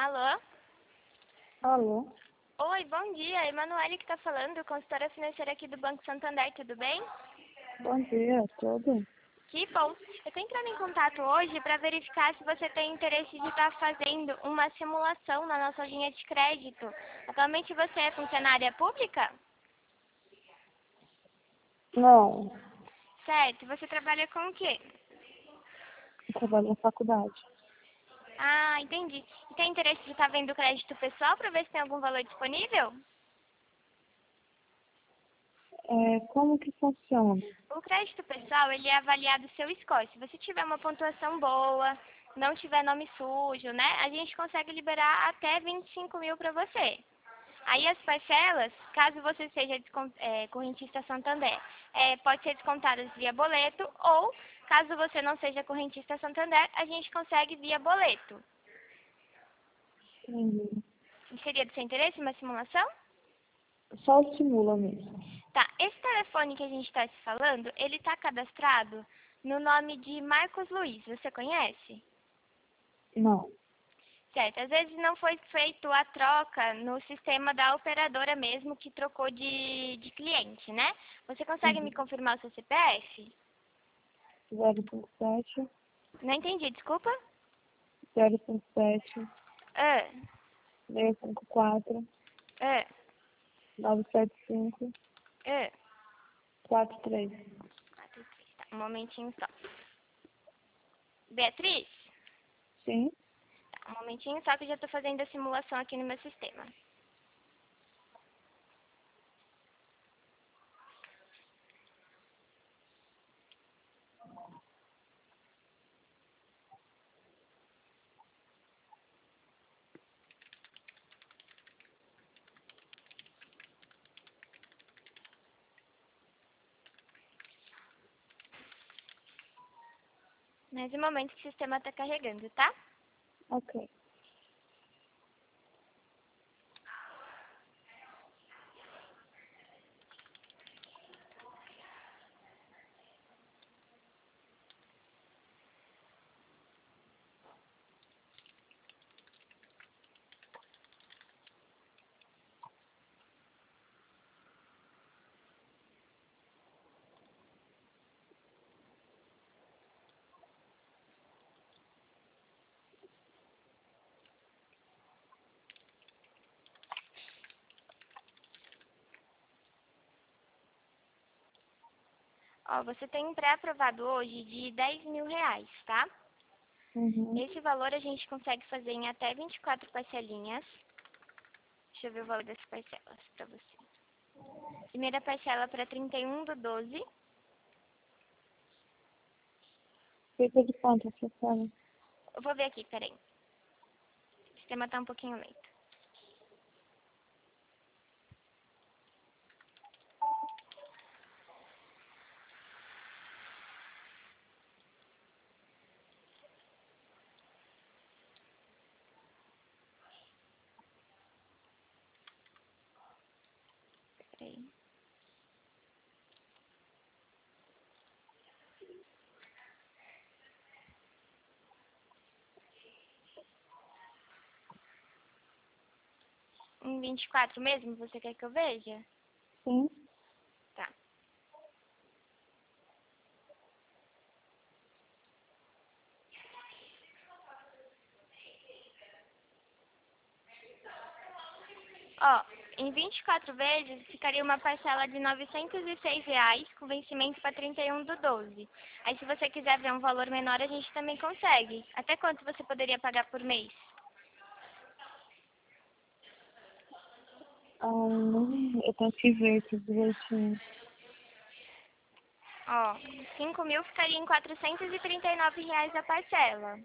Alô? Alô? Oi, bom dia. Emanuele que está falando, consultora financeira aqui do Banco Santander, tudo bem? Bom dia, tudo? Que bom. Eu estou entrando em contato hoje para verificar se você tem interesse de estar fazendo uma simulação na nossa linha de crédito. Atualmente você é funcionária pública? Não, Certo. Você trabalha com o quê? eu trabalho na faculdade. Ah, entendi. E tem interesse de estar vendo o crédito pessoal para ver se tem algum valor disponível? Como que funciona? O crédito pessoal, ele é avaliado seu score. Se você tiver uma pontuação boa, não tiver nome sujo, né? A gente consegue liberar até 25 mil para você. Aí as parcelas, caso você seja correntista Santander, pode ser descontadas via boleto ou, caso você não seja correntista Santander, a gente consegue via boleto. Entendi. Seria do seu interesse uma simulação? Só simula mesmo. Tá, esse telefone que a gente está se falando, ele está cadastrado no nome de Marcos Luiz, você conhece? Não. Certo, às vezes não foi feito a troca no sistema da operadora mesmo que trocou de cliente, né? Você consegue me Uhum. confirmar o seu CPF? 057, Não entendi, desculpa. 057, Ah, 654, ah, 975, ah. 43. Tá, um momentinho só. Beatriz? Sim? Tá, um momentinho só que eu já estou fazendo a simulação aqui no meu sistema. Mais um momento que o sistema está carregando, tá? Ok. Ó, você tem um pré-aprovado hoje de 10 mil reais, tá? Uhum. Esse valor a gente consegue fazer em até 24 parcelinhas. Deixa eu ver o valor das parcelas para você. Primeira parcela para 31/12. Fica de quanto você sabe? Eu vou ver aqui, peraí. O sistema tá um pouquinho lento. Peraí. Em 24 mesmo, você quer que eu veja? Sim? Tá. Ó, em 24 vezes ficaria uma parcela de R$ 906 reais, com vencimento para 31/12. Aí se você quiser ver um valor menor, a gente também consegue. Até quanto você poderia pagar por mês? Eu tenho que ver tudo direitinho. Ó, 5 mil ficaria em R$ 439 reais a parcela.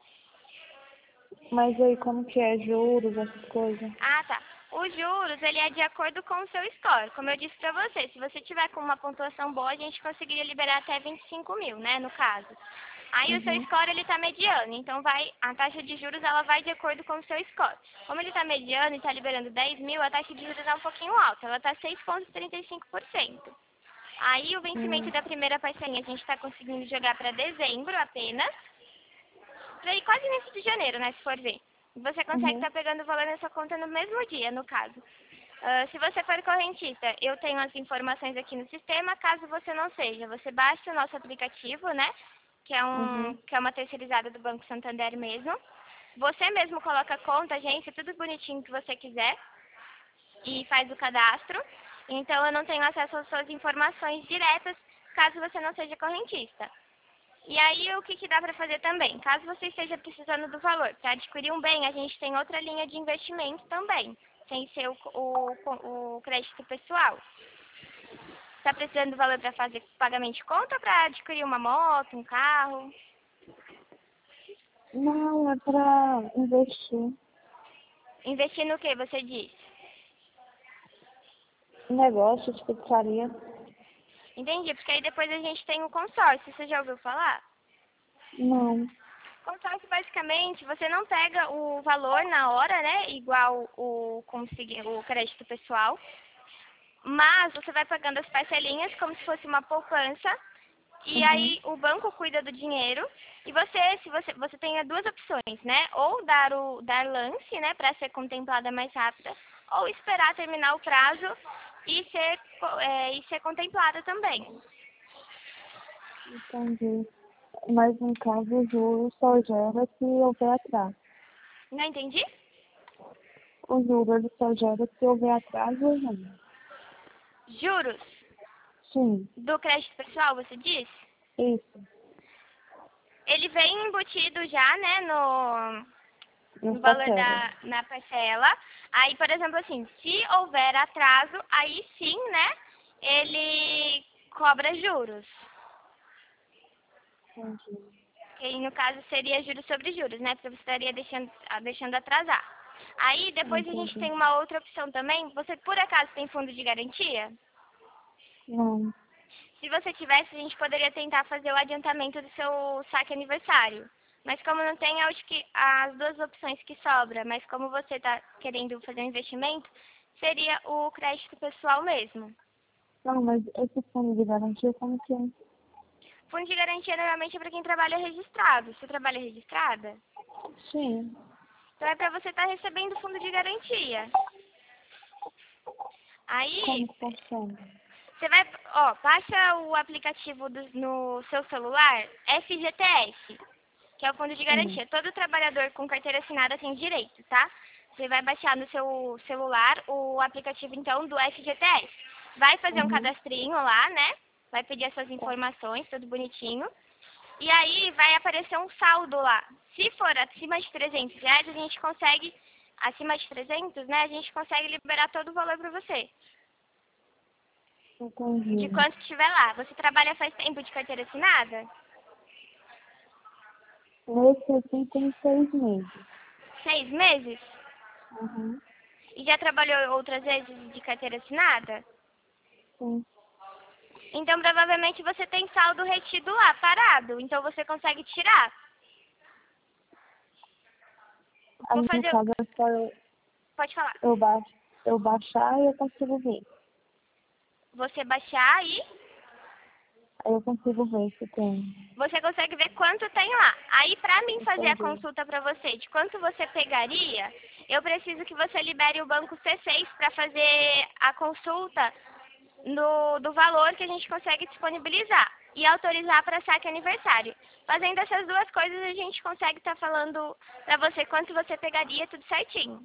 Mas aí, como que é? Juros, essas coisas? Ah, tá. Os juros, ele é de acordo com o seu score. Como eu disse pra você, se você tiver com uma pontuação boa, a gente conseguiria liberar até 25 mil, né, no caso. Aí o seu Uhum. score, ele tá mediano, então a taxa de juros, ela vai de acordo com o seu score. Como ele tá mediano e tá liberando 10 mil, a taxa de juros é um pouquinho alta, ela tá 6,35%. Aí o vencimento Hum. da primeira parcelinha a gente tá conseguindo jogar para dezembro apenas, pra ir quase início de janeiro, né, se for ver. Você consegue estar pegando o valor na sua conta no mesmo dia, no caso. Se você for correntista, eu tenho as informações aqui no sistema. Caso você não seja, você baixa o nosso aplicativo, né? Que é uma terceirizada do Banco Santander mesmo. Você mesmo coloca a conta, agência, tudo bonitinho que você quiser e faz o cadastro. Então, eu não tenho acesso às suas informações diretas, caso você não seja correntista. E aí, o que dá para fazer também? Caso você esteja precisando do valor para adquirir um bem, a gente tem outra linha de investimento também, sem ser o crédito pessoal. Está precisando do valor para fazer pagamento de conta ou para adquirir uma moto, um carro? Não, é pra investir. Investir no que você disse? Negócio de pizzaria. Entendi, porque aí depois a gente tem o consórcio, você já ouviu falar? Não. Consórcio, basicamente, você não pega o valor na hora, né, igual o crédito pessoal, mas você vai pagando as parcelinhas como se fosse uma poupança, e aí o banco cuida do dinheiro, e você tem duas opções, né, ou dar lance, né, para ser contemplada mais rápida, ou esperar terminar o prazo e ser contemplada também. Entendi. Mas no caso, o juro só gera se houver atraso. Não entendi? O juro ele só gera se houver atraso ou não. Juros Sim, do crédito pessoal, você disse? isso. Ele vem embutido já, né, no No valor papel. na parcela. Aí, por exemplo, assim, se houver atraso, aí sim, né, ele cobra juros. Entendi. Que no caso seria juros sobre juros, né, porque você estaria deixando atrasar. Aí depois a gente Entendi. tem uma outra opção também. Você por acaso tem fundo de garantia? Não. Se você tivesse, a gente poderia tentar fazer o adiantamento do seu saque aniversário. Mas como não tem, eu acho que as duas opções que sobram, mas como você está querendo fazer um investimento, seria o crédito pessoal mesmo. Não, mas esse fundo de garantia como que é? Fundo de garantia normalmente é para quem trabalha registrado. Você trabalha registrada? Sim. Então é para você estar recebendo fundo de garantia. Aí, Como que funciona? você vai, baixa o aplicativo no seu celular, FGTS. Que é o fundo de Sim. garantia. Todo trabalhador com carteira assinada tem direito, tá? Você vai baixar no seu celular o aplicativo, então, do FGTS. Vai fazer um cadastrinho lá, né? Vai pedir as suas Tá. informações, tudo bonitinho. E aí vai aparecer um saldo lá. Se for acima de R$ 300, a gente consegue, acima de 300, né? A gente consegue liberar todo o valor para você. De Entendi. quanto estiver lá. Você trabalha faz tempo de carteira assinada? Nesse aqui tem 6 meses. 6 meses? Uhum. E já trabalhou outras vezes de carteira assinada? Sim. Então, provavelmente você tem saldo retido lá, parado. Então, você consegue tirar. Aí Vou no fazer... caso é só Pode falar. eu baixar e eu consigo ver. Você baixar e Aí eu consigo ver se tem. você consegue ver quanto tem lá. Aí, pra mim fazer a Entendi. consulta pra você de quanto você pegaria, eu preciso que você libere o banco C6 pra fazer a consulta do valor que a gente consegue disponibilizar e autorizar para saque aniversário. Fazendo essas duas coisas, a gente consegue estar falando para você quanto você pegaria, tudo certinho.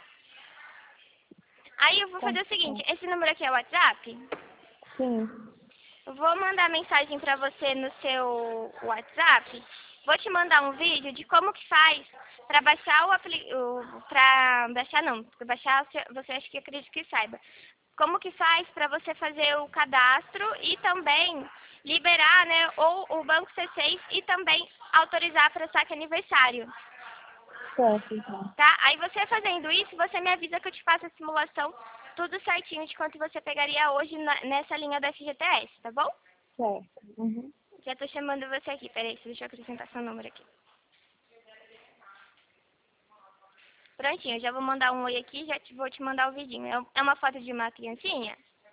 Aí eu vou Tá fazer o seguinte, certo. esse número aqui é o WhatsApp? Sim. Eu vou mandar mensagem para você no seu WhatsApp. Vou te mandar um vídeo de como que faz para baixar para baixar não, porque baixar você acha que acredito que saiba. Como que faz para você fazer o cadastro e também liberar, né, ou o banco C6 e também autorizar para saque aniversário, Certo, então. tá? Aí você fazendo isso, você me avisa que eu te faço a simulação tudo certinho de quanto você pegaria hoje nessa linha da FGTS, tá bom? Certo. Uhum. Já tô chamando você aqui, peraí, deixa eu acrescentar seu número aqui. Prontinho, já vou mandar um oi aqui, vou te mandar o vidinho. É uma foto de uma criancinha?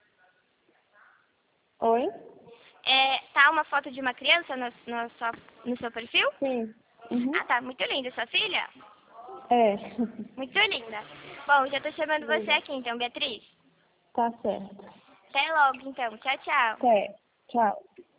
Oi? Tá uma foto de uma criança no seu perfil? Sim. Uhum. Ah, tá, muito linda. Sua filha? É. Muito linda. Bom, já tô chamando você aqui então, Beatriz. Tá certo. Até logo então. Tchau, tchau. Até. Tchau.